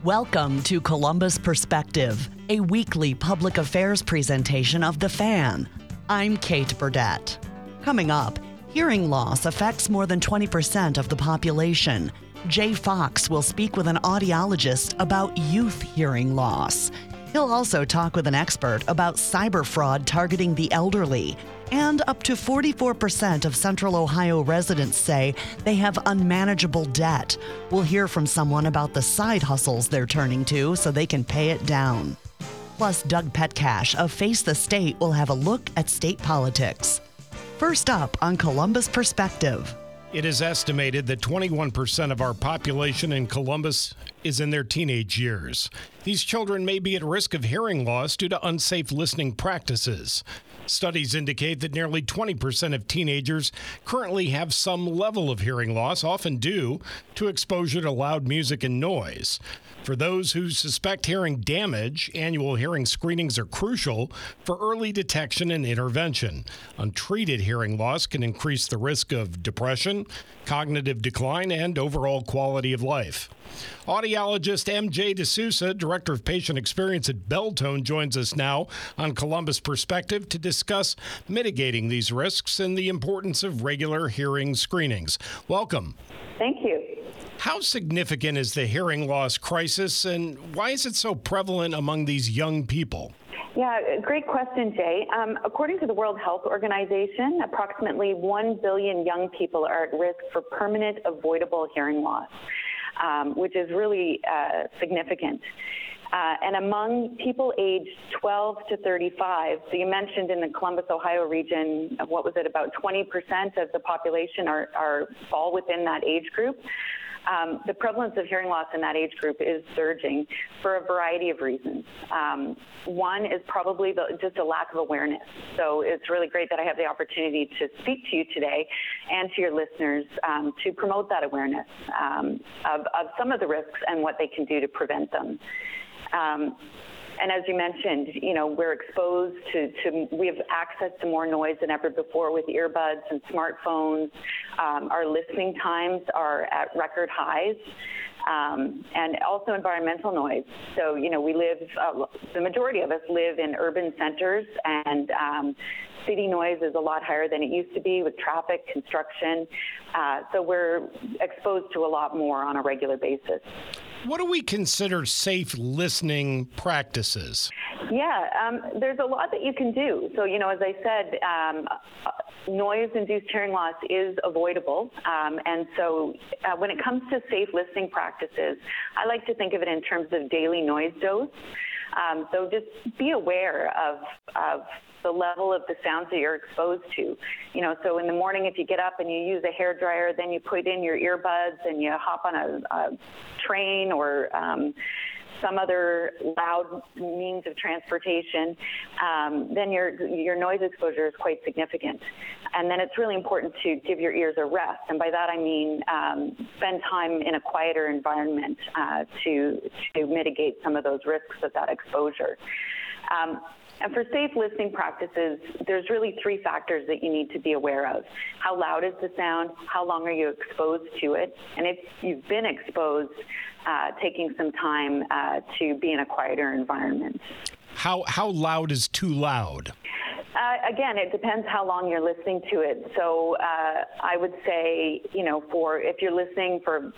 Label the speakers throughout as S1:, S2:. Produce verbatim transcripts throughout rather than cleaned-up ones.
S1: Welcome to Columbus Perspective, a weekly public affairs presentation of The Fan. I'm Kate Burdett. Coming up, hearing loss affects more than twenty percent of the population. Jay Fox will speak with an audiologist about youth hearing loss. He'll also talk with an expert about cyber fraud targeting the elderly. And up to forty-four percent of Central Ohio residents say they have unmanageable debt. We'll hear from someone about the side hustles they're turning to so they can pay it down. Plus, Doug Petcash of Face the State will have a look at state politics. First up on Columbus Perspective.
S2: It is estimated that twenty-one percent of our population in Columbus is in their teenage years. These children may be at risk of hearing loss due to unsafe listening practices. Studies indicate that nearly twenty percent of teenagers currently have some level of hearing loss, often due to exposure to loud music and noise. For those who suspect hearing damage, annual hearing screenings are crucial for early detection and intervention. Untreated hearing loss can increase the risk of depression, cognitive decline, and overall quality of life. Audiologist M J D'Souza, Director of Patient Experience at Beltone, joins us now on Columbus Perspective to discuss mitigating these risks and the importance of regular hearing screenings. Welcome.
S3: Thank you.
S2: How significant is the hearing loss crisis, and why is it so prevalent among these young people?
S3: Yeah, great question, Jay. Um, according to the World Health Organization, approximately one billion young people are at risk for permanent avoidable hearing loss, um, which is really uh, significant. Uh, and among people aged twelve to thirty-five, so you mentioned in the Columbus, Ohio region, what was it, about twenty percent of the population are, are fall within that age group. Um, the prevalence of hearing loss in that age group is surging for a variety of reasons. Um, one is probably the, just a lack of awareness. So it's really great that I have the opportunity to speak to you today and to your listeners um, to promote that awareness um, of, of some of the risks and what they can do to prevent them. Um, And as you mentioned, you know, we're exposed to, to, we have access to more noise than ever before with earbuds and smartphones. Um, our listening times are at record highs. Um, and also environmental noise. So, you know, we live, uh, the majority of us live in urban centers, and um, city noise is a lot higher than it used to be with traffic, construction. Uh, so we're exposed to a lot more on a regular basis.
S2: What do we consider safe listening practices?
S3: Yeah, um, there's a lot that you can do. So, you know, as I said, um, noise-induced hearing loss is avoidable. Um, and so uh, when it comes to safe listening practices, I like to think of it in terms of daily noise dose. Um, so just be aware of, of the level of the sounds that you're exposed to. You know, so in the morning, if you get up and you use a hairdryer, then you put in your earbuds and you hop on a, a train or um, some other loud means of transportation, um, then your your noise exposure is quite significant. And then it's really important to give your ears a rest. And by that I mean um, spend time in a quieter environment uh, to, to mitigate some of those risks of that exposure. Um, And for safe listening practices, there's really three factors that you need to be aware of. How loud is the sound? How long are you exposed to it? And if you've been exposed, uh, taking some time uh, to be in a quieter environment.
S2: How how loud is too loud?
S3: Uh, again, it depends how long you're listening to it. So uh, I would say, you know, for if you're listening for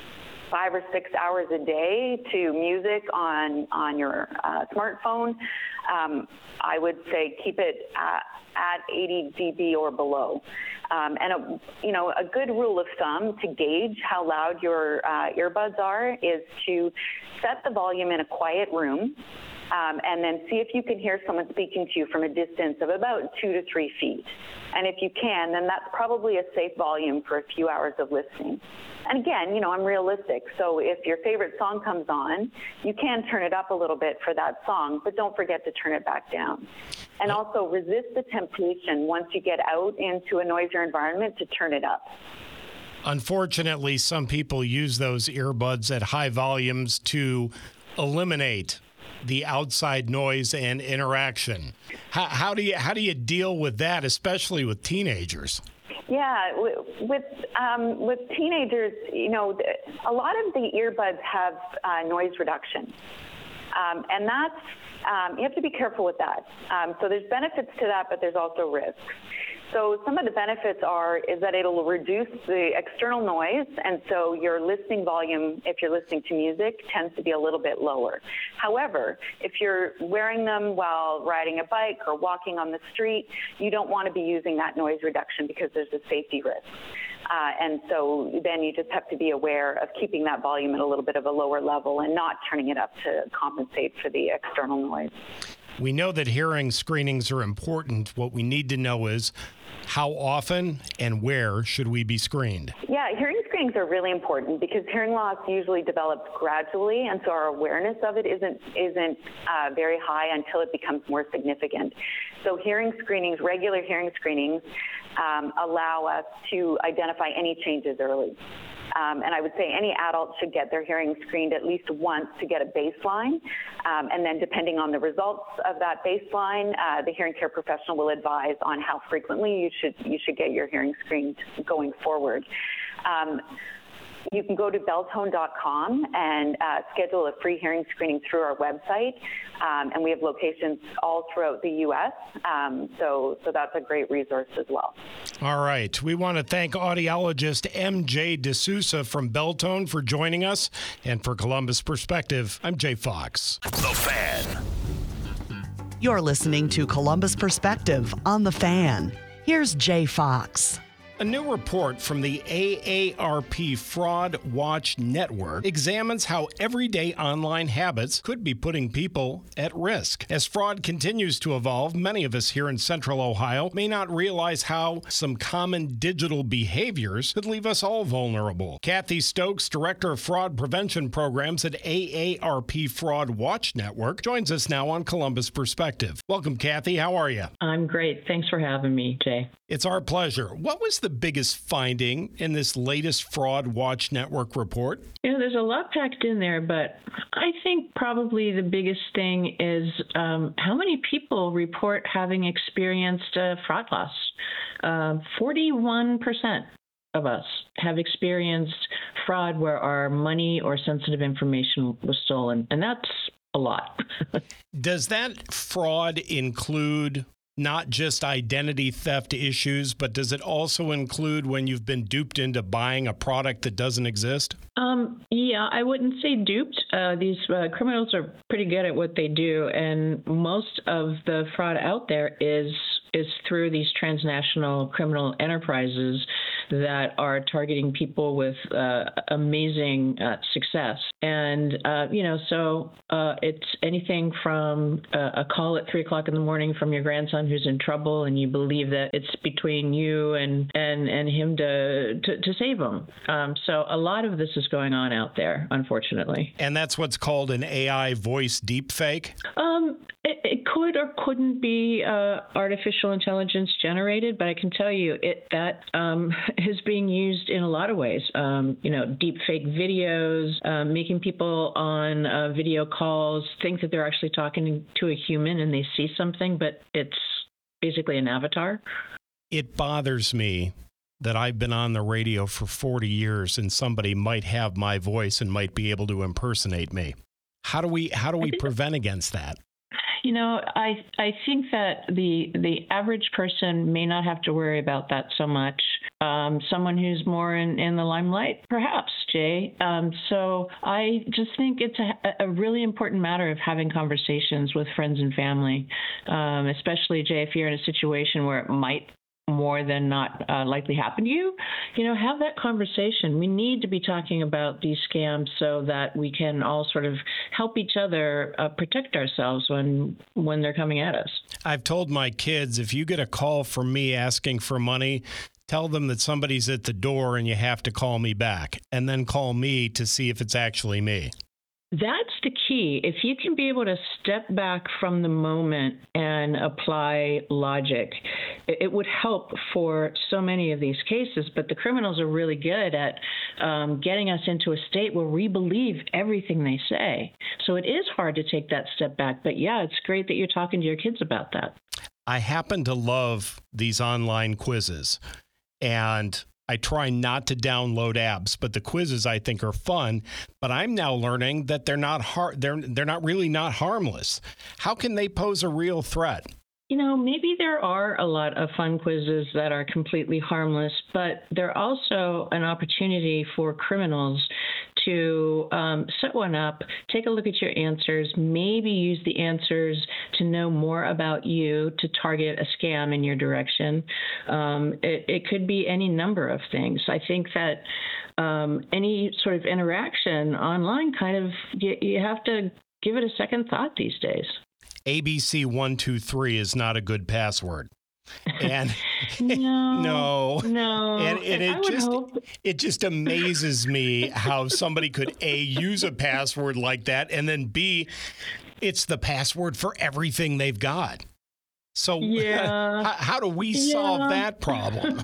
S3: five or six hours a day to music on on your uh, smartphone, um, I would say keep it at, at eighty decibels or below. Um, and, a, you know, a good rule of thumb to gauge how loud your uh, earbuds are is to set the volume in a quiet room um, and then see if you can hear someone speaking to you from a distance of about two to three feet. And if you can, then that's probably a safe volume for a few hours of listening. And again, you know, I'm realistic. So if your favorite song comes on, you can turn it up a little bit for that song, but don't forget to turn it back down. And also resist the temptation once you get out into a noisier environment to turn it up.
S2: Unfortunately, some people use those earbuds at high volumes to eliminate the outside noise and interaction. How, how do you how do you deal with that, especially with teenagers?
S3: Yeah, with um, with teenagers, you know, a lot of the earbuds have uh, noise reduction, um, and that's um, you have to be careful with that. Um, so there's benefits to that, but there's also risks. So some of the benefits are is that it'll reduce the external noise, and so your listening volume, if you're listening to music, tends to be a little bit lower. However, if you're wearing them while riding a bike or walking on the street, you don't want to be using that noise reduction because there's a safety risk. Uh, and so then you just have to be aware of keeping that volume at a little bit of a lower level and not turning it up to compensate for the external noise.
S2: We know that hearing screenings are important. What we need to know is how often and where should we be screened?
S3: Yeah, hearing screenings are really important because hearing loss usually develops gradually, and so our awareness of it isn't isn't uh, very high until it becomes more significant. So hearing screenings, regular hearing screenings, um, allow us to identify any changes early. Um, and I would say any adult should get their hearing screened at least once to get a baseline. Um, and then depending on the results of that baseline, uh, the hearing care professional will advise on how frequently you should you should get your hearing screened going forward. Um, You can go to beltone dot com and uh, schedule a free hearing screening through our website, um, and we have locations all throughout the U S, um, so, so that's a great resource as well.
S2: All right. We want to thank audiologist M J D'Souza from Beltone for joining us, and for Columbus Perspective, I'm Jay Fox.
S4: The Fan.
S1: You're listening to Columbus Perspective on The Fan. Here's Jay Fox.
S2: A new report from the A A R P Fraud Watch Network examines how everyday online habits could be putting people at risk. As fraud continues to evolve, many of us here in Central Ohio may not realize how some common digital behaviors could leave us all vulnerable. Kathy Stokes, Director of Fraud Prevention Programs at A A R P Fraud Watch Network, joins us now on Columbus Perspective. Welcome, Kathy. How are you?
S5: I'm great. Thanks for having me, Jay.
S2: It's our pleasure. What was the biggest finding in this latest Fraud Watch Network report?
S5: You know, there's a lot packed in there, but I think probably the biggest thing is um, how many people report having experienced uh, fraud loss. Uh, forty-one percent of us have experienced fraud where our money or sensitive information was stolen, and that's a lot.
S2: Does that fraud include not just identity theft issues, but does it also include when you've been duped into buying a product that doesn't exist?
S5: Um, yeah, I wouldn't say duped. Uh, these uh, criminals are pretty good at what they do, and most of the fraud out there is is through these transnational criminal enterprises that are targeting people with uh, amazing uh, success. And, uh, you know, so uh, it's anything from uh, a call at three o'clock in the morning from your grandson who's in trouble, and you believe that it's between you and, and, and him to, to, to save him. Um, so a lot of this is going on out there, unfortunately.
S2: And that's what's called an A I voice deepfake?
S5: Um, it, it could or couldn't be uh, artificial intelligence generated, but I can tell you it that um, is being used in a lot of ways. Um, you know, deep fake videos, uh, making people on uh, video calls think that they're actually talking to a human and they see something, but it's basically an avatar.
S2: It bothers me that I've been on the radio for forty years and somebody might have my voice and might be able to impersonate me. How do we how do we prevent against that?
S5: You know, I I think that the the average person may not have to worry about that so much. Um, someone who's more in, in the limelight, perhaps, Jay. Um, so I just think it's a, a really important matter of having conversations with friends and family, um, especially, Jay, if you're in a situation where it might more than not uh, likely happen to you, you know, have that conversation. We need to be talking about these scams so that we can all sort of help each other uh, protect ourselves when when they're coming at us.
S2: I've told my kids, if you get a call from me asking for money, tell them that somebody's at the door and you have to call me back, and then call me to see if it's actually me.
S5: That's the key. If you can be able to step back from the moment and apply logic, it would help for so many of these cases. But the criminals are really good at um, getting us into a state where we believe everything they say. So it is hard to take that step back. But yeah, it's great that you're talking to your kids about that.
S2: I happen to love these online quizzes. and I try not to download apps, but the quizzes I think are fun. But I'm now learning that they're not har- they're they're not really not harmless. How can they pose a real threat?
S5: You know, maybe there are a lot of fun quizzes that are completely harmless, but they're also an opportunity for criminals to um, set one up, take a look at your answers, maybe use the answers to know more about you to target a scam in your direction. Um, it, it could be any number of things. I think that um, any sort of interaction online kind of, you, you have to give it a second thought these days.
S2: A B C one two three is not a good password. And
S5: no,
S2: no,
S5: no,
S2: and, and it
S5: I would
S2: just
S5: hope.
S2: it just amazes me how somebody could A, use a password like that, and then B, it's the password for everything they've got. So
S5: yeah.
S2: how, how do we solve
S5: yeah.
S2: that problem?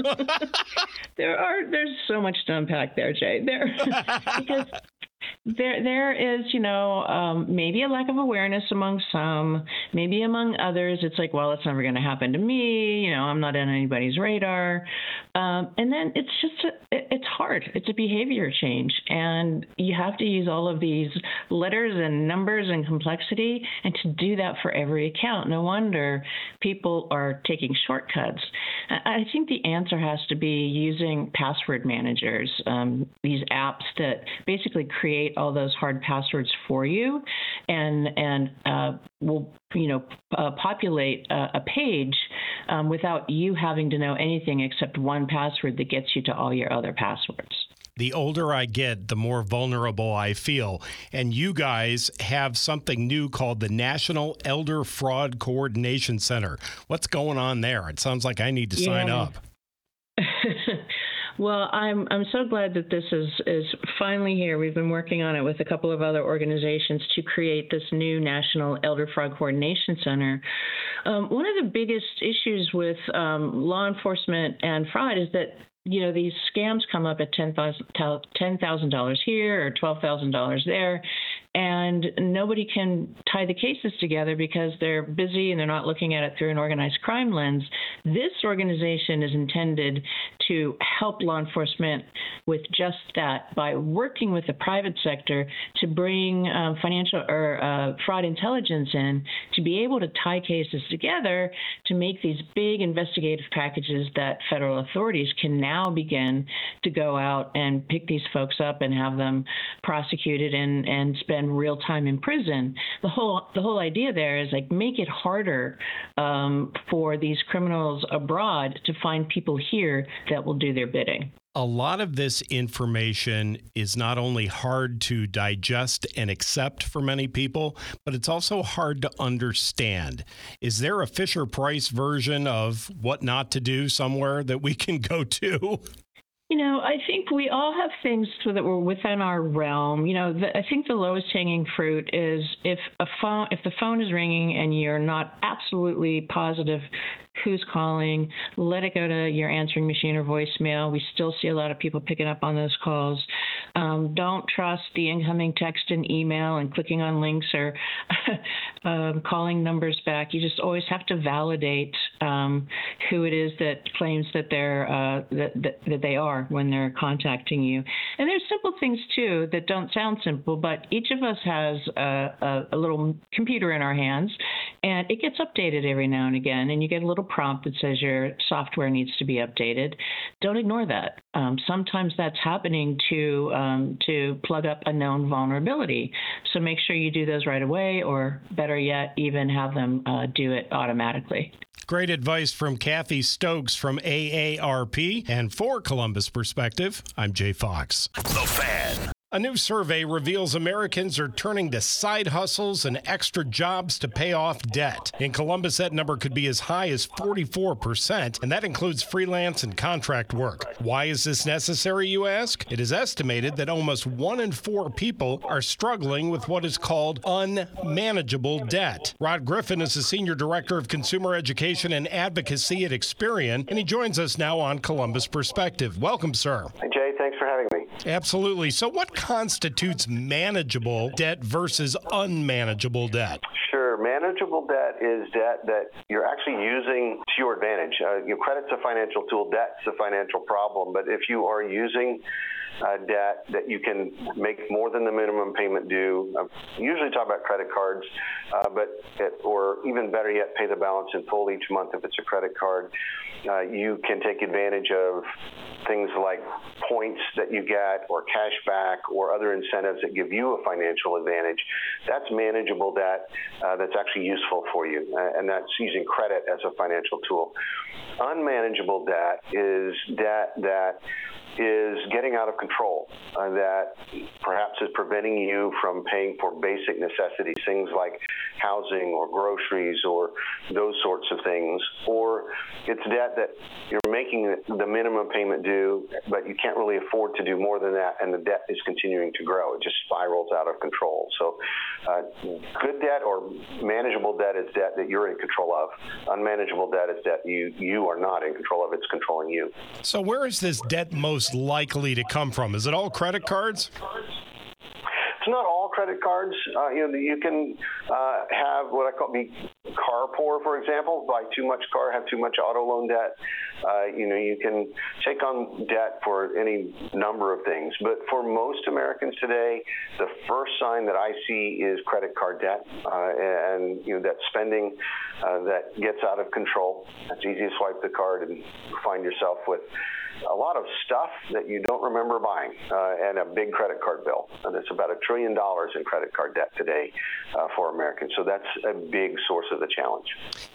S5: there are there's so much to unpack there, Jay. There because There, there is, you know, um, maybe a lack of awareness among some, maybe among others. It's like, well, it's never going to happen to me. You know, I'm not on anybody's radar. Um, and then it's just, a, it, it's hard. It's a behavior change. And you have to use all of these letters and numbers and complexity. And to do that for every account, no wonder people are taking shortcuts. I think the answer has to be using password managers, um, these apps that basically create all those hard passwords for you, and and uh, will you know uh, populate a, a page um, without you having to know anything except one password that gets you to all your other passwords.
S2: The older I get, the more vulnerable I feel. And you guys have something new called the National Elder Fraud Coordination Center. What's going on there? It sounds like I need to sign
S5: yeah.
S2: up.
S5: Well, I'm I'm so glad that this is, is finally here. We've been working on it with a couple of other organizations to create this new National Elder Fraud Coordination Center. Um, one of the biggest issues with um, law enforcement and fraud is that, you know, these scams come up at ten thousand dollars here or twelve thousand dollars there, and nobody can tie the cases together because they're busy and they're not looking at it through an organized crime lens. This organization is intended to help law enforcement with just that by working with the private sector to bring um, financial or uh, fraud intelligence in to be able to tie cases together to make these big investigative packages that federal authorities can now begin to go out and pick these folks up and have them prosecuted and, and spend real time in prison. The whole the whole idea there is like make it harder um, for these criminals abroad to find people here that will do their bidding.
S2: A lot of this information is not only hard to digest and accept for many people, but it's also hard to understand. Is there a Fisher-Price version of what not to do somewhere that we can go to?
S5: You know, I think we all have things so that were within our realm. You know, the, I think the lowest hanging fruit is if a phone, if the phone is ringing and you're not absolutely positive who's calling, let it go to your answering machine or voicemail. We still see a lot of people picking up on those calls. Um, don't trust the incoming text and email and clicking on links or um, calling numbers back. You just always have to validate um, who it is that claims that they're uh, that, that that they are when they're contacting you. And there's simple things too that don't sound simple, but each of us has a, a, a little computer in our hands, and it gets updated every now and again, and you get a little prompt that says your software needs to be updated. Don't ignore that. Um, sometimes that's happening to um, to plug up a known vulnerability. So make sure you do those right away, or better yet, even have them uh, do it automatically.
S2: Great advice from Kathy Stokes from A A R P. And for Columbus Perspective, I'm Jay Fox.
S4: The Fan.
S2: A new survey reveals Americans are turning to side hustles and extra jobs to pay off debt. In Columbus, that number could be as high as forty-four percent, and that includes freelance and contract work. Why is this necessary, you ask? It is estimated that almost one in four people are struggling with what is called unmanageable debt. Rod Griffin is the Senior Director of Consumer Education and Advocacy at Experian, and he joins us now on Columbus Perspective. Welcome, sir.
S6: Hey, Jay. Thanks
S4: for having me.
S2: Absolutely. So what constitutes manageable debt versus unmanageable debt?
S4: Sure. Manageable debt is debt that you're actually using to your advantage. Uh, you know, credit's a financial tool, debt's a financial problem, but if you are using Uh, debt that you can make more than the minimum payment due. I usually talk about credit cards, uh, but it, or even better yet, pay the balance in full each month if it's a credit card. Uh, you can take advantage of things like points that you get or cash back or other incentives that give you a financial advantage. That's manageable debt uh, that's actually useful for you, uh, and that's using credit as a financial tool. Unmanageable debt is debt that is getting out of control, uh, that perhaps is preventing you from paying for basic necessities, things like housing or groceries or those sorts of things, or it's debt that you're making the minimum payment due, but you can't really afford to do more than that, and the debt is continuing to grow. It just spirals out of control. So uh, good debt or manageable debt is debt that you're in control of. Unmanageable debt is debt you, you are not in control of. It's controlling you.
S2: So where is this debt most likely to come from? Is it all credit cards?
S4: It's not all credit cards. Uh, you know, you can uh, have what I call be car poor, for example, buy too much car, have too much auto loan debt. Uh, you know, you can take on debt for any number of things. But for most Americans today, the first sign that I see is credit card debt, uh, and you know that spending uh, that gets out of control. It's easy to swipe the card and find yourself with a lot of stuff that you don't remember buying, uh, and a big credit card bill. And it's about a trillion dollars in credit card debt today uh, for Americans. So that's a big source of the challenge.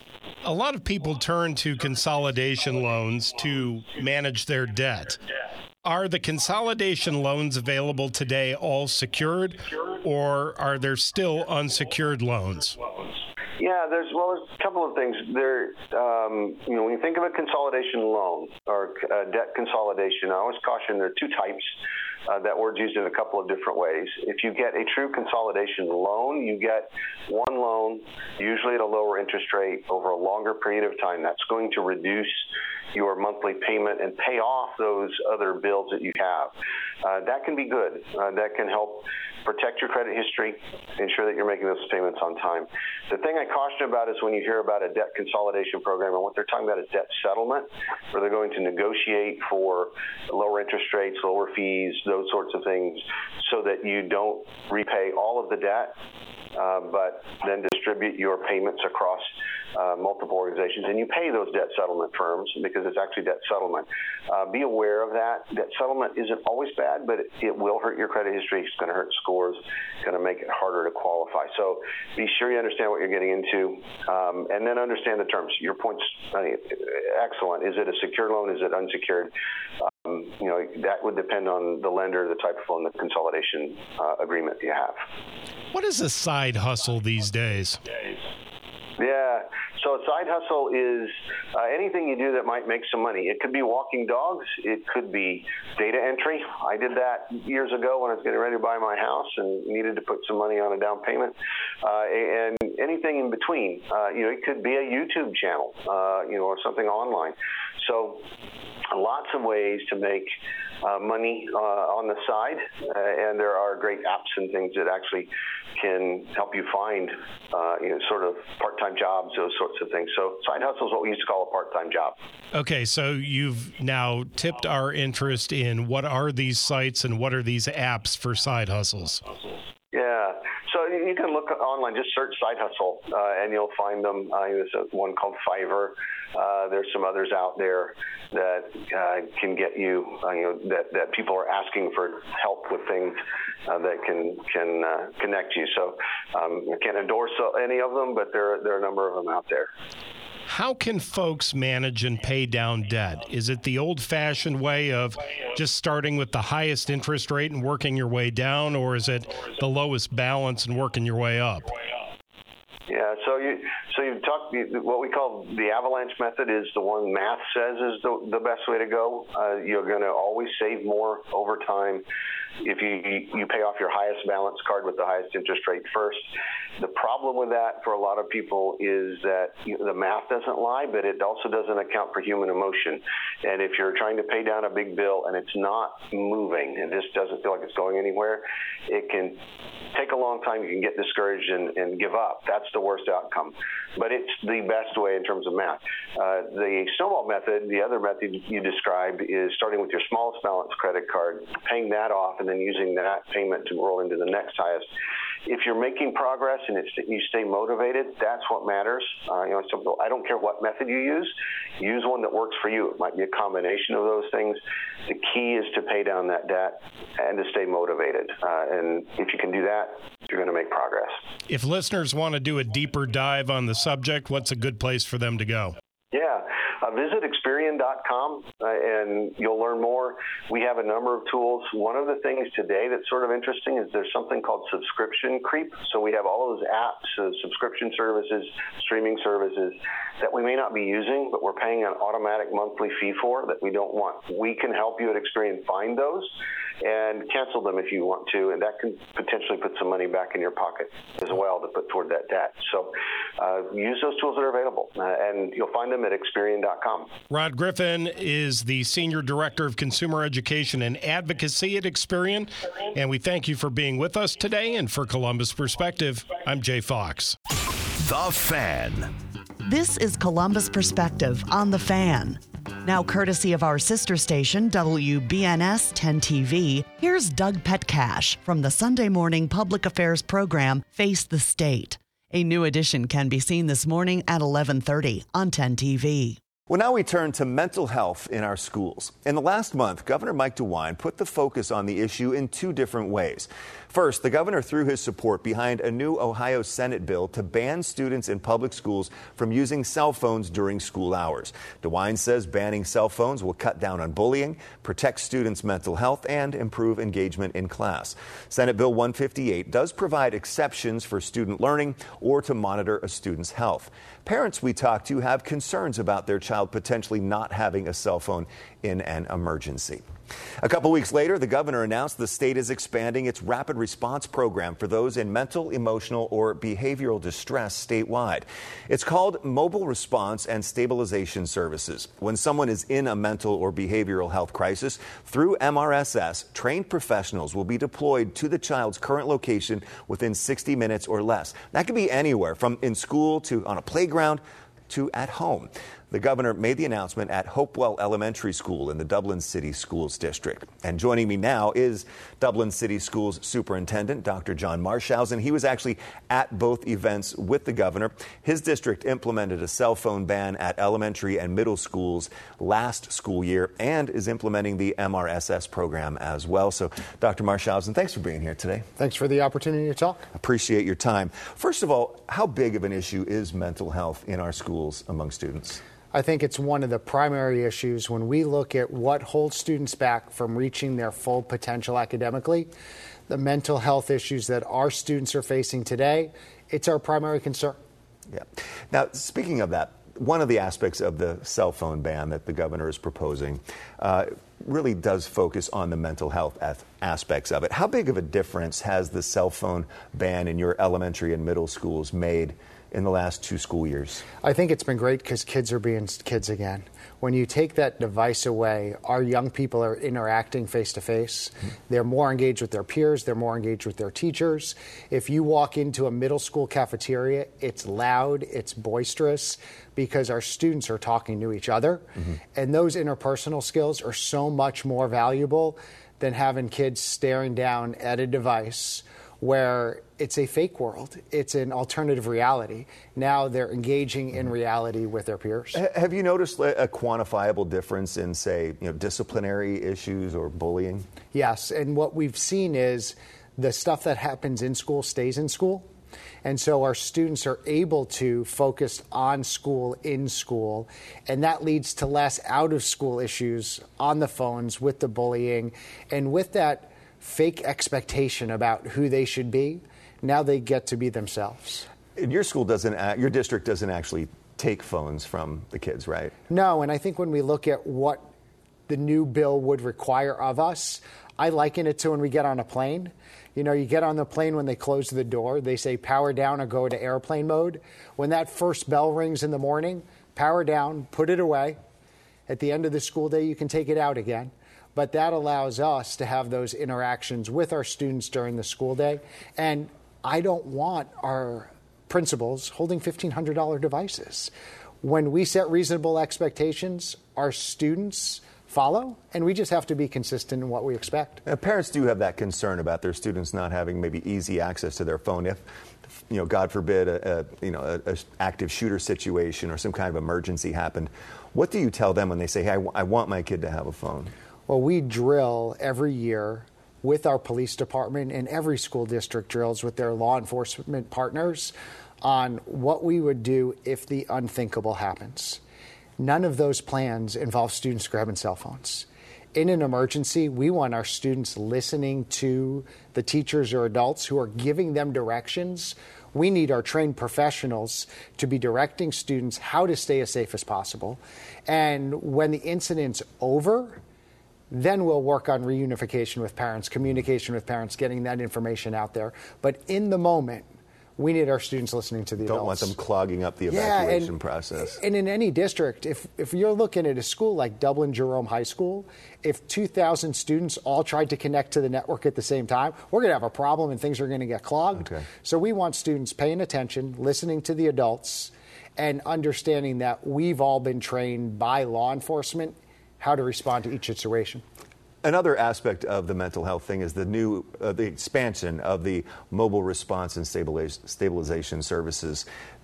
S2: A lot of people turn to consolidation loans to manage their debt. Are the consolidation loans available today all secured, or are there still unsecured loans?
S4: Yeah, there's well, there's a couple of things. There, um, you know, when you think of a consolidation loan or uh, debt consolidation, I always caution there are two types. Uh, that word's used in a couple of different ways. If you get a true consolidation loan, you get one loan, usually at a lower interest rate over a longer period of time. That's going to reduce your monthly payment and pay off those other bills that you have. Uh, that can be good. Uh, that can help protect your credit history, ensure that you're making those payments on time. The thing I caution about is when you hear about a debt consolidation program, and what they're talking about is debt settlement, where they're going to negotiate for lower interest rates, lower fees, those sorts of things, so that you don't repay all of the debt, uh, but then distribute your payments across uh, multiple organizations, and you pay those debt settlement firms because it's actually debt settlement. Uh, be aware of that. Debt settlement isn't always bad, but it, it will hurt your credit history. It's going to hurt scores. It's going to make it harder to qualify. So be sure you understand what you're getting into, um, and then understand the terms. Your point's uh, excellent. Is it a secure loan? Is it unsecured? Um, you know, that would depend on the lender, the type of loan, the consolidation uh, agreement you have.
S2: What is a side hustle these days?
S4: Yeah, so a side hustle is uh, anything you do that might make some money. It could be walking dogs. It could be data entry. I did that years ago when I was getting ready to buy my house and needed to put some money on a down payment. Uh, and anything in between. Uh, you know, it could be a YouTube channel, uh, you know, or something online. So lots of ways to make uh, money uh, on the side, uh, and there are great apps and things that actually can help you find, uh, you know, sort of part-time jobs, those sorts of things. So side hustle is what we used to call a part-time job.
S2: Okay, so you've now tipped our interest in what are these sites and what are these apps for side hustles?
S4: Yeah, so you can look online, just search side hustle, uh, and you'll find them. Uh, there's one called Fiverr. Uh, there's some others out there that uh, can get you, uh, you know, that, that people are asking for help with things uh, that can can uh, connect you. So um, I can't endorse any of them, but there there are a number of them out there.
S2: How can folks manage and pay down debt? Is it the old-fashioned way of just starting with the highest interest rate and working your way down, or is it the lowest balance and working your way up?
S4: Yeah, so you so you talk what we call the avalanche method is the one math says is the, the best way to go. Uh, you're going to always save more over time. if you you pay off your highest balance card with the highest interest rate first. The problem with that for a lot of people is that you know, the math doesn't lie, but it also doesn't account for human emotion. And if you're trying to pay down a big bill and it's not moving, and just doesn't feel like it's going anywhere, it can take a long time. You can get discouraged and, and give up. That's the worst outcome. But it's the best way in terms of math. Uh, the snowball method, the other method you described, is starting with your smallest balance credit card, paying that off, and then using that payment to roll into the next highest. If you're making progress and it's, you stay motivated, that's what matters. Uh, you know, so I don't care what method you use. Use one that works for you. It might be a combination of those things. The key is to pay down that debt and to stay motivated. Uh, and if you can do that, you're going to make progress.
S2: If listeners want to do a deeper dive on the subject, what's a good place for them to go?
S4: Yeah, uh, visit Experian dot com uh, and you'll learn more. We have a number of tools. One of the things today that's sort of interesting is there's something called subscription creep. So we have all of those apps, uh, subscription services, streaming services that we may not be using, but we're paying an automatic monthly fee for that we don't want. We can help you at Experian find those and cancel them if you want to, and that can potentially put some money back in your pocket as well to put toward that debt. So uh, use those tools that are available, uh, and you'll find them at Experian dot com.
S2: Rod Griffin is the Senior Director of Consumer Education and Advocacy at Experian, and we thank you for being with us today. And for Columbus Perspective, I'm Jay Fox.
S6: The Fan.
S1: This is Columbus Perspective on The Fan. Now, courtesy of our sister station, W B N S ten T V, here's Doug Petcash from the Sunday morning public affairs program Face the State. A new edition can be seen this morning at eleven thirty on ten T V.
S7: Well, now we turn to mental health in our schools. In the last month, Governor Mike DeWine put the focus on the issue in two different ways. First, the governor threw his support behind a new Ohio Senate bill to ban students in public schools from using cell phones during school hours. DeWine says banning cell phones will cut down on bullying, protect students' mental health, and improve engagement in class. Senate Bill one fifty-eight does provide exceptions for student learning or to monitor a student's health. Parents we talked to have concerns about their child potentially not having a cell phone in an emergency. A couple weeks later, the governor announced the state is expanding its rapid response program for those in mental, emotional, or behavioral distress statewide. It's called Mobile Response and Stabilization Services. When someone is in a mental or behavioral health crisis, through M R S S, trained professionals will be deployed to the child's current location within sixty minutes or less. That could be anywhere from in school to on a playground to at home. The governor made the announcement at Hopewell Elementary School in the Dublin City Schools District. And joining me now is Dublin City Schools Superintendent Doctor John Marshausen. He was actually at both events with the governor. His district implemented a cell phone ban at elementary and middle schools last school year and is implementing the M R S S program as well. So, Doctor Marshausen, thanks for being here today.
S8: Thanks for the opportunity to talk.
S7: Appreciate your time. First of all, how big of an issue is mental health in our schools among students?
S8: I think it's one of the primary issues when we look at what holds students back from reaching their full potential academically. The mental health issues that our students are facing today, it's our primary concern.
S7: Yeah. Now, speaking of that, one of the aspects of the cell phone ban that the governor is proposing uh, really does focus on the mental health as- aspects of it. How big of a difference has the cell phone ban in your elementary and middle schools made in the last two school years?
S8: I think it's been great because kids are being kids again. When you take that device away, our young people are interacting face to face. They're more engaged with their peers. They're more engaged with their teachers. If you walk into a middle school cafeteria, it's loud, it's boisterous because our students are talking to each other. Mm-hmm. And those interpersonal skills are so much more valuable than having kids staring down at a device where it's a fake world. It's an alternative reality. Now they're engaging in reality with their peers.
S7: Have you noticed a quantifiable difference in, say, you know, disciplinary issues or bullying?
S8: Yes, and what we've seen is the stuff that happens in school stays in school. And so our students are able to focus on school, in school, and that leads to less out-of-school issues on the phones with the bullying. And with that fake expectation about who they should be, now they get to be themselves.
S7: Your school doesn't, your district doesn't actually take phones from the kids, right?
S8: No, and I think when we look at what the new bill would require of us, I liken it to when we get on a plane. You know, you get on the plane when they close the door, they say power down or go to airplane mode. When that first bell rings in the morning, power down, put it away. At the end of the school day, you can take it out again. But that allows us to have those interactions with our students during the school day. And I don't want our principals holding fifteen hundred dollars devices. When we set reasonable expectations, our students follow, and we just have to be consistent in what we expect.
S7: Now, parents do have that concern about their students not having maybe easy access to their phone if, you know, God forbid, a, a you know, a, a active shooter situation or some kind of emergency happened. What do you tell them when they say, hey, I, w- I want my kid to have a phone?
S8: Well, we drill every year with our police department, and every school district drills with their law enforcement partners on what we would do if the unthinkable happens. None of those plans involve students grabbing cell phones. In an emergency, we want our students listening to the teachers or adults who are giving them directions. We need our trained professionals to be directing students how to stay as safe as possible. And when the incident's over, then we'll work on reunification with parents, communication with parents, getting that information out there. But in the moment, we need our students listening to the
S7: Don't
S8: adults.
S7: want them clogging up the
S8: yeah,
S7: evacuation
S8: and,
S7: process.
S8: And in any district, if, if you're looking at a school like Dublin Jerome High School, if two thousand students all tried to connect to the network at the same time, we're going to have a problem and things are going to get clogged.
S7: Okay.
S8: So we want students paying attention, listening to the adults, and understanding that we've all been trained by law enforcement how to respond to each situation.
S7: Another aspect of the mental health thing is the new, uh, the expansion of the mobile response and stabiliz- stabilization services.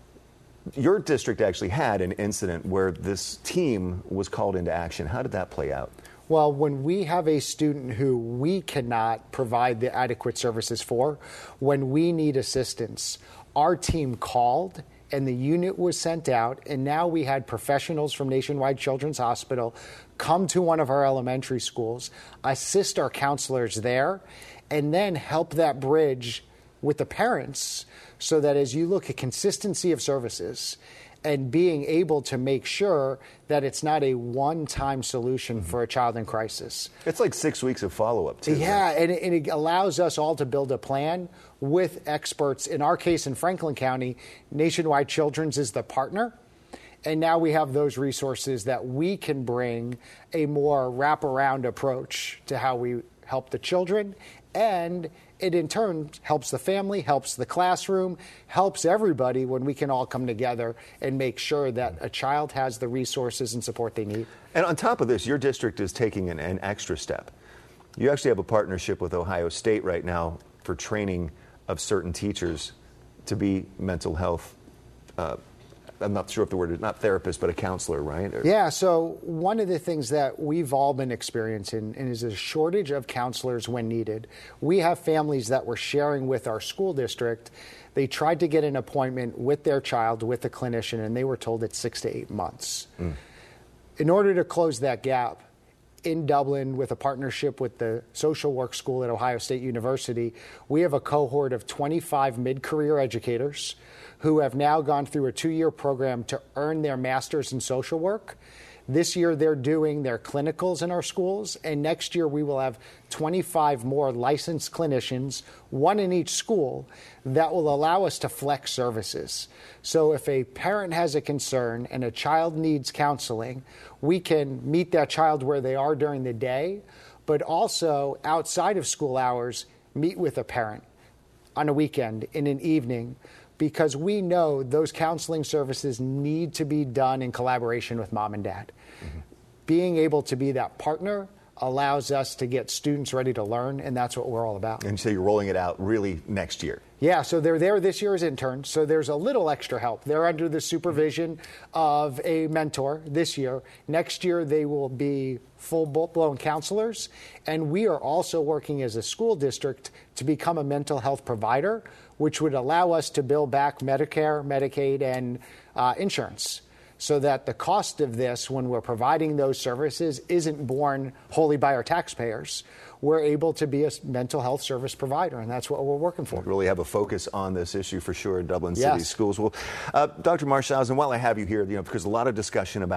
S7: Your district actually had an incident where this team was called into action. How did that play out?
S8: Well, when we have a student who we cannot provide the adequate services for, when we need assistance, our team called and the unit was sent out, and now we had professionals from Nationwide Children's Hospital come to one of our elementary schools, assist our counselors there, and then help that bridge with the parents so that as you look at consistency of services and being able to make sure that it's not a one-time solution mm-hmm. for a child in crisis.
S7: It's like six weeks of follow-up, too.
S8: Yeah,
S7: right?
S8: and, it, and it allows us all to build a plan with experts. In our case, in Franklin County, Nationwide Children's is the partner. And now we have those resources that we can bring a more wraparound approach to how we help the children. And it in turn helps the family, helps the classroom, helps everybody when we can all come together and make sure that a child has the resources and support they need.
S7: And on top of this, your district is taking an, an extra step. You actually have a partnership with Ohio State right now for training of certain teachers to be mental health uh, I'm not sure if the word is not therapist, but a counselor, right? Or...
S8: Yeah, so one of the things that we've all been experiencing is a shortage of counselors when needed. We have families that were sharing with our school district. They tried to get an appointment with their child, with a clinician, and they were told it's six to eight months. Mm. In order to close that gap, in Dublin, with a partnership with the social work school at Ohio State University, we have a cohort of twenty-five mid-career educators who have now gone through a two-year program to earn their master's in social work. This year, they're doing their clinicals in our schools, and next year we will have twenty-five more licensed clinicians, one in each school, that will allow us to flex services. So if a parent has a concern and a child needs counseling, we can meet that child where they are during the day, but also outside of school hours, meet with a parent on a weekend, in an evening, because we know those counseling services need to be done in collaboration with mom and dad. Mm-hmm. Being able to be that partner allows us to get students ready to learn, and that's what we're all about.
S7: And so you're rolling it out really next year.
S8: Yeah, so they're there this year as interns, so there's a little extra help. They're under the supervision of a mentor this year. Next year, they will be full-blown counselors, and we are also working as a school district to become a mental health provider, which would allow us to bill back Medicare, Medicaid, and uh, insurance, so that the cost of this, when we're providing those services, isn't borne wholly by our taxpayers. We're able to be a mental health service provider, and that's what we're working for.
S7: We really have a focus on this issue for sure in Dublin City
S8: yes.
S7: schools. Well, uh, Doctor Marshausen, while I have you here, you know, because a lot of discussion about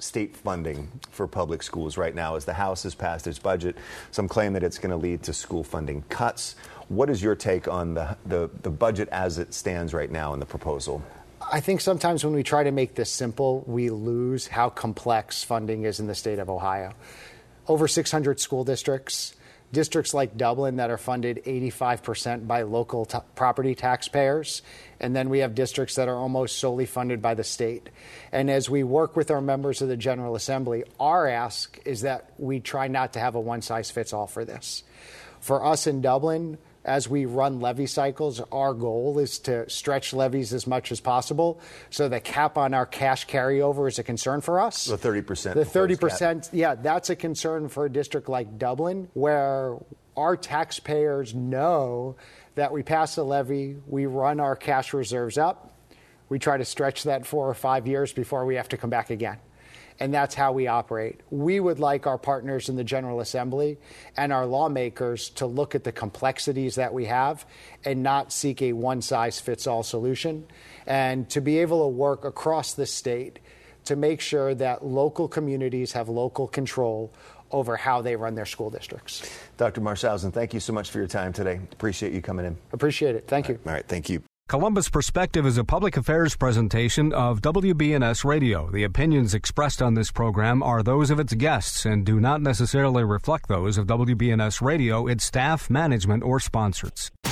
S7: state funding for public schools right now as the House has passed its budget. Some claim that it's going to lead to school funding cuts. What is your take on the, the, the budget as it stands right now in the proposal?
S8: I think sometimes when we try to make this simple, we lose how complex funding is in the state of Ohio. Over six hundred school districts, districts like Dublin that are funded eighty-five percent by local t- property taxpayers, and then we have districts that are almost solely funded by the state. And as we work with our members of the General Assembly, our ask is that we try not to have a one-size-fits-all for this. For us in Dublin, as we run levy cycles, our goal is to stretch levies as much as possible. So the cap on our cash carryover is a concern for us.
S7: The thirty percent.
S8: The thirty percent, yeah, that's a concern for a district like Dublin, where our taxpayers know that we pass a levy, we run our cash reserves up, we try to stretch that four or five years before we have to come back again. And that's how we operate. We would like our partners in the General Assembly and our lawmakers to look at the complexities that we have and not seek a one-size-fits-all solution, and to be able to work across the state to make sure that local communities have local control over how they run their school districts.
S7: Doctor Marshausen, thank you so much for your time today. Appreciate you coming in.
S8: Appreciate it. Thank you.
S7: All right, thank you.
S9: Columbus Perspective is a public affairs presentation of W B N S Radio. The opinions expressed on this program are those of its guests and do not necessarily reflect those of W B N S Radio, its staff, management, or sponsors.
S6: The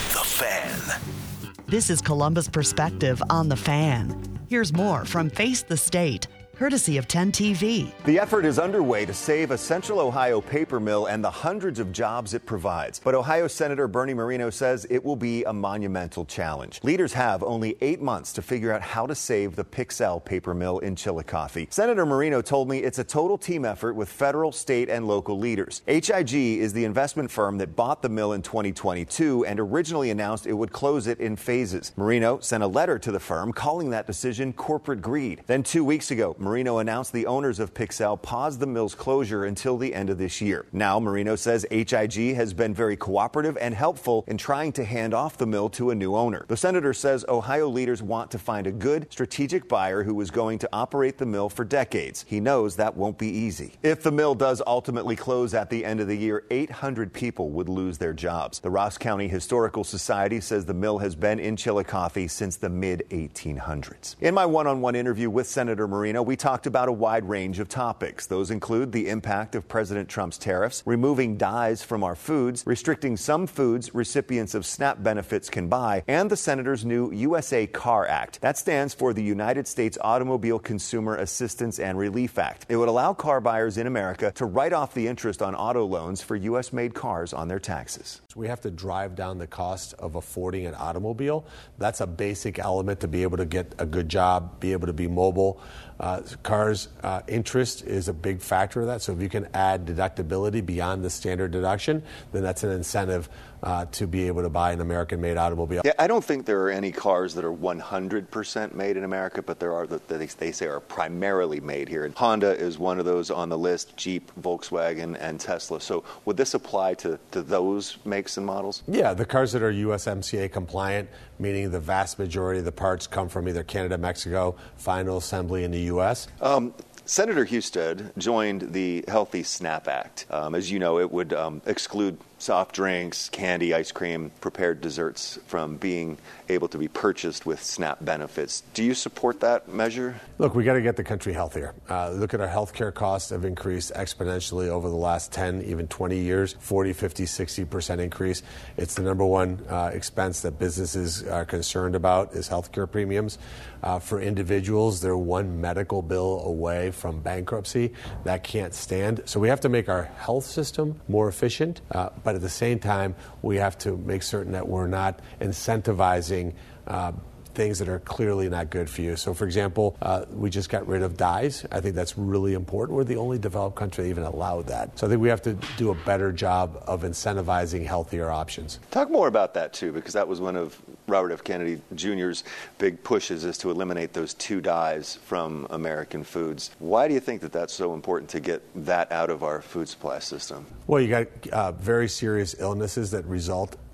S6: Fan.
S1: This is Columbus Perspective on The Fan. Here's more from Face the State, courtesy of ten T V.
S7: The effort is underway to save a Central Ohio paper mill and the hundreds of jobs it provides. But Ohio Senator Bernie Moreno says it will be a monumental challenge. Leaders have only eight months to figure out how to save the Pixel paper mill in Chillicothe. Senator Moreno told me it's a total team effort with federal, state, and local leaders. H I G is the investment firm that bought the mill in twenty twenty-two and originally announced it would close it in phases. Moreno sent a letter to the firm calling that decision corporate greed. Then two weeks ago, Moreno announced the owners of Pixel paused the mill's closure until the end of this year. Now, Moreno says H I G has been very cooperative and helpful in trying to hand off the mill to a new owner. The senator says Ohio leaders want to find a good, strategic buyer who is going to operate the mill for decades. He knows that won't be easy. If the mill does ultimately close at the end of the year, eight hundred people would lose their jobs. The Ross County Historical Society says the mill has been in Chillicothe since the mid eighteen hundreds. In my one-on-one interview with Senator Moreno, we talked about a wide range of topics. Those include the impact of President Trump's tariffs, removing dyes from our foods, restricting some foods recipients of SNAP benefits can buy, and the senator's new U S A CAR Act. That stands for the United States Automobile Consumer Assistance and Relief Act. It would allow car buyers in America to write off the interest on auto loans for U S-made cars on their taxes.
S10: We have to drive down the cost of affording an automobile. That's a basic element to be able to get a good job, be able to be mobile. Uh, cars uh, interest is a big factor of that. So if you can add deductibility beyond the standard deduction, then that's an incentive uh, to be able to buy an American-made automobile.
S7: Yeah, I don't think there are any cars that are one hundred percent made in America, but there are that they, they say are primarily made here. And Honda is one of those on the list, Jeep, Volkswagen, and Tesla. So would this apply to, to those makes and models?
S10: Yeah, the cars that are U S M C A compliant, meaning the vast majority of the parts come from either Canada, Mexico, final assembly in the U S.
S7: Um, Senator Husted joined the Healthy SNAP Act. Um, as you know, it would um, exclude soft drinks, candy, ice cream, prepared desserts from being able to be purchased with SNAP benefits. Do you support that measure?
S10: Look, we got to get the country healthier. Uh, look at our health care costs have increased exponentially over the last ten, even twenty years, forty, fifty, sixty percent increase. It's the number one uh, expense that businesses are concerned about is health care premiums. Uh, for individuals, they're one medical bill away from bankruptcy. That can't stand. So we have to make our health system more efficient, uh, but at the same time, we have to make certain that we're not incentivizing uh, things that are clearly not good for you. So, for example, uh, we just got rid of dyes. I think that's really important. We're the only developed country that even allowed that. So I think we have to do a better job of incentivizing healthier options.
S7: Talk more about that, too, because that was one of Robert F. Kennedy Junior's big pushes is to eliminate those two dyes from American foods. Why do you think that that's so important to get that out of our food supply system?
S10: Well, you got uh, very serious illnesses that result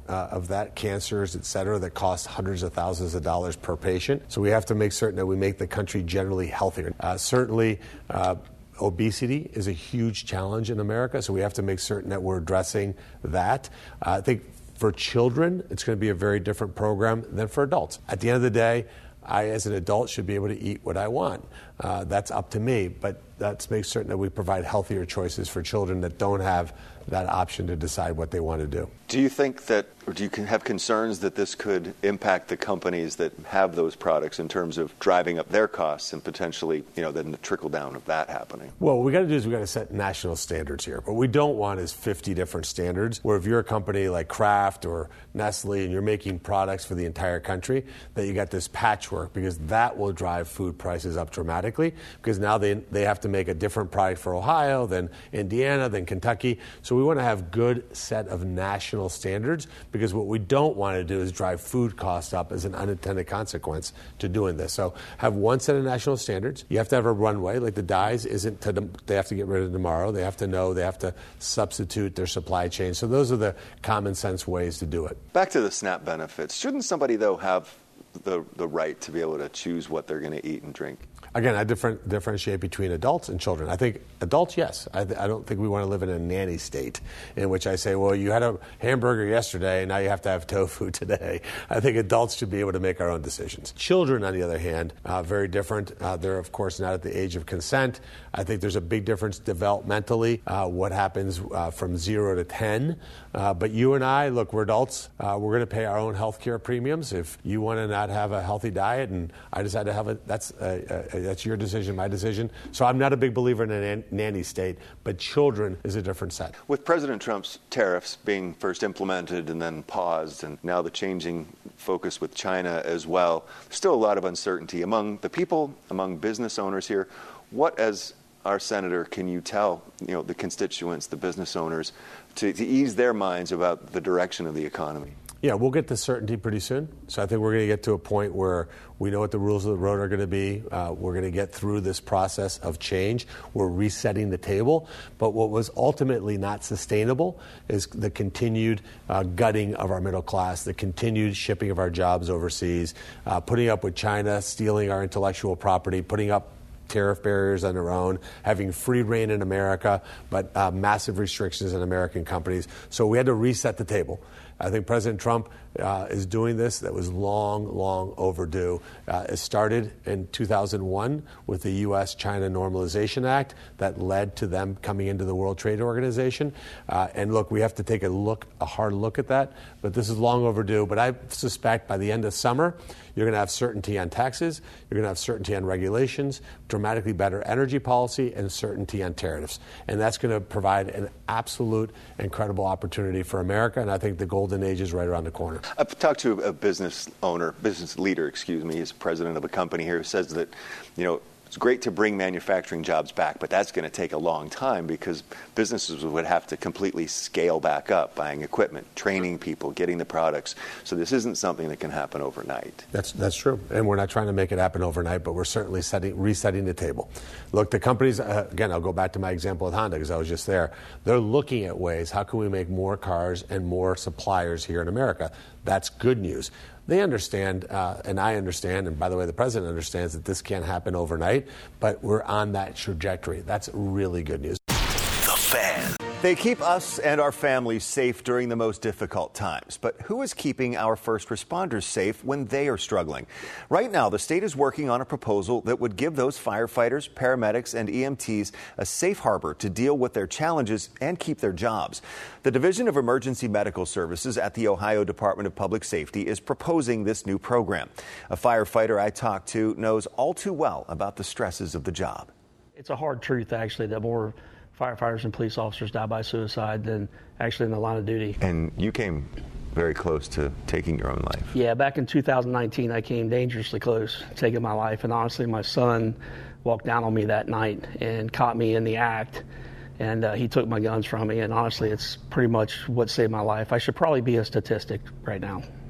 S10: uh, of that, cancers, et cetera, that cost hundreds of thousands of dollars per patient. So we have to make certain that we make the country generally healthier. Uh, certainly, uh, obesity is a huge challenge in America, so we have to make certain that we're addressing that. Uh, I think for children, it's going to be a very different program than for adults. At the end of the day, I, as an adult, should be able to eat what I want. Uh, that's up to me, but let's make certain that we provide healthier choices for children that don't have that option to decide what they want to do.
S7: Do you think that, or do you have concerns that this could impact the companies that have those products in terms of driving up their costs and potentially, you know, then the trickle down of that happening?
S10: Well, what we got to do is we got to set national standards here. What we don't want is fifty different standards where if you're a company like Kraft or Nestle and you're making products for the entire country, that you got this patchwork, because that will drive food prices up dramatically, because now they they have to make a different product for Ohio than Indiana, than Kentucky. So we want to have good set of national standards, because what we don't want to do is drive food costs up as an unintended consequence to doing this. So have one set of national standards. You have to have a runway. Like the dyes isn't to, they have to get rid of tomorrow. They have to know they have to substitute their supply chain. So those are the common sense ways to do it.
S7: Back to the SNAP benefits. Shouldn't somebody, though, have the the right to be able to choose what they're going to eat and drink?
S10: Again, I different, differentiate between adults and children. I think adults, yes. I, th- I don't think we want to live in a nanny state in which I say, well, you had a hamburger yesterday, and now you have to have tofu today. I think adults should be able to make our own decisions. Children, on the other hand, uh, very different. Uh, they're, of course, not at the age of consent. I think there's a big difference developmentally, uh, what happens uh, from zero to ten. Uh, but you and I, look, we're adults. Uh, we're going to pay our own health care premiums. If you want to not have a healthy diet and I decide to have it, that's a, a That's your decision, my decision. So I'm not a big believer in a nan- nanny state, but children is a different set.
S7: With President Trump's tariffs being first implemented and then paused, and now the changing focus with China as well, there's still a lot of uncertainty among the people, among business owners here. What, as our senator, can you tell, you know, the constituents, the business owners, to, to ease their minds about the direction of the economy?
S10: Yeah, we'll get to certainty pretty soon. So I think we're going to get to a point where we know what the rules of the road are going to be. Uh, we're going to get through this process of change. We're resetting the table. But what was ultimately not sustainable is the continued uh, gutting of our middle class, the continued shipping of our jobs overseas, uh, putting up with China, stealing our intellectual property, putting up tariff barriers on their own, having free reign in America, but uh, massive restrictions on American companies. So we had to reset the table. I think President Trump uh, is doing this. That was long, long overdue. Uh, it started in two thousand one with the U S China Normalization Act that led to them coming into the World Trade Organization. Uh, and look, we have to take a look, a hard look at that. But this is long overdue. But I suspect by the end of summer, you're going to have certainty on taxes. You're going to have certainty on regulations, dramatically better energy policy, and certainty on tariffs. And that's going to provide an absolute incredible opportunity for America. And I think the golden age is right around the corner.
S7: I've talked to a business owner, business leader, excuse me. He's president of a company here who says that, you know, it's great to bring manufacturing jobs back, but that's going to take a long time because businesses would have to completely scale back up, buying equipment, training people, getting the products. So this isn't something that can happen overnight.
S10: That's that's true. And we're not trying to make it happen overnight, but we're certainly setting, resetting the table. Look, the companies, uh, again, I'll go back to my example with Honda because I was just there. They're looking at ways, how can we make more cars and more suppliers here in America? That's good news. They understand, uh, and I understand, and by the way, the president understands that this can't happen overnight, but we're on that trajectory. That's really good news.
S6: The Fan.
S7: They keep us and our families safe during the most difficult times. But who is keeping our first responders safe when they are struggling? Right now, the state is working on a proposal that would give those firefighters, paramedics, and E M Ts a safe harbor to deal with their challenges and keep their jobs. The Division of Emergency Medical Services at the Ohio Department of Public Safety is proposing this new program. A firefighter I talked to knows all too well about the stresses of the job.
S11: It's a hard truth, actually, that more firefighters and police officers die by suicide than actually in the line of duty.
S7: And you came very close to taking your own life.
S11: Yeah, back in two thousand nineteen, I came dangerously close to taking my life. And honestly, my son walked down on me that night and caught me in the act. And uh, he took my guns from me. And honestly, it's pretty much what saved my life. I should probably be a statistic right now.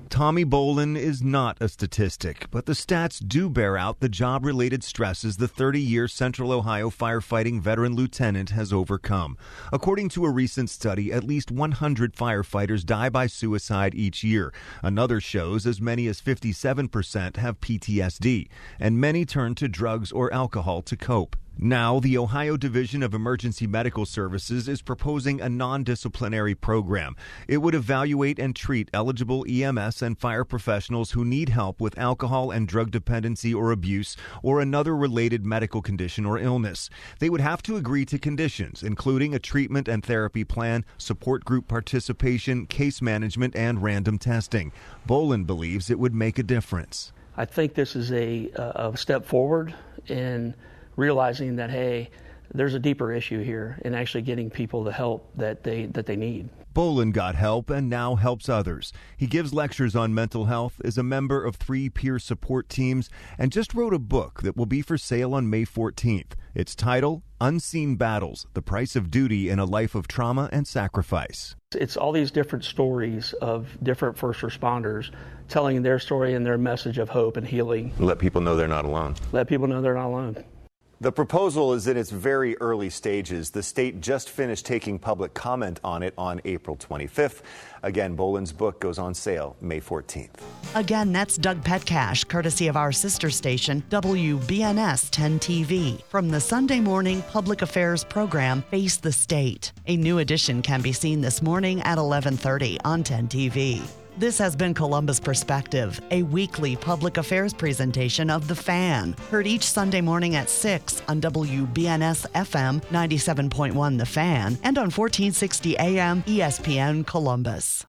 S7: Tommy Bolin is not a statistic, but the stats do bear out the job-related stresses the thirty-year Central Ohio firefighting veteran lieutenant has overcome. According to a recent study, at least one hundred firefighters die by suicide each year. Another shows as many as fifty-seven percent have P T S D, and many turn to drugs or alcohol to cope. Now, the Ohio Division of Emergency Medical Services is proposing a non-disciplinary program. It would evaluate and treat eligible E M S and fire professionals who need help with alcohol and drug dependency or abuse or another related medical condition or illness. They would have to agree to conditions, including a treatment and therapy plan, support group participation, case management, and random testing. Bolin believes it would make a difference.
S11: I think this is a, a step forward in realizing that, hey, there's a deeper issue here and actually getting people the help that they that they need.
S7: Bolin got help and now helps others. He gives lectures on mental health, is a member of three peer support teams, and just wrote a book that will be for sale on May fourteenth. Its title, Unseen Battles, The Price of Duty in a Life of Trauma and Sacrifice.
S11: It's all these different stories of different first responders telling their story and their message of hope and healing.
S12: Let people know they're not alone.
S11: Let people know they're not alone.
S7: The proposal is in its very early stages. The state just finished taking public comment on it on April twenty-fifth. Again, Bolin's book goes on sale May fourteenth.
S1: Again, that's Doug Petcash, courtesy of our sister station, W B N S ten T V, from the Sunday morning public affairs program Face the State. A new edition can be seen this morning at eleven thirty on ten T V. This has been Columbus Perspective, a weekly public affairs presentation of The Fan. Heard each Sunday morning at six on W B N S F M ninety-seven point one The Fan and on fourteen sixty A M E S P N Columbus.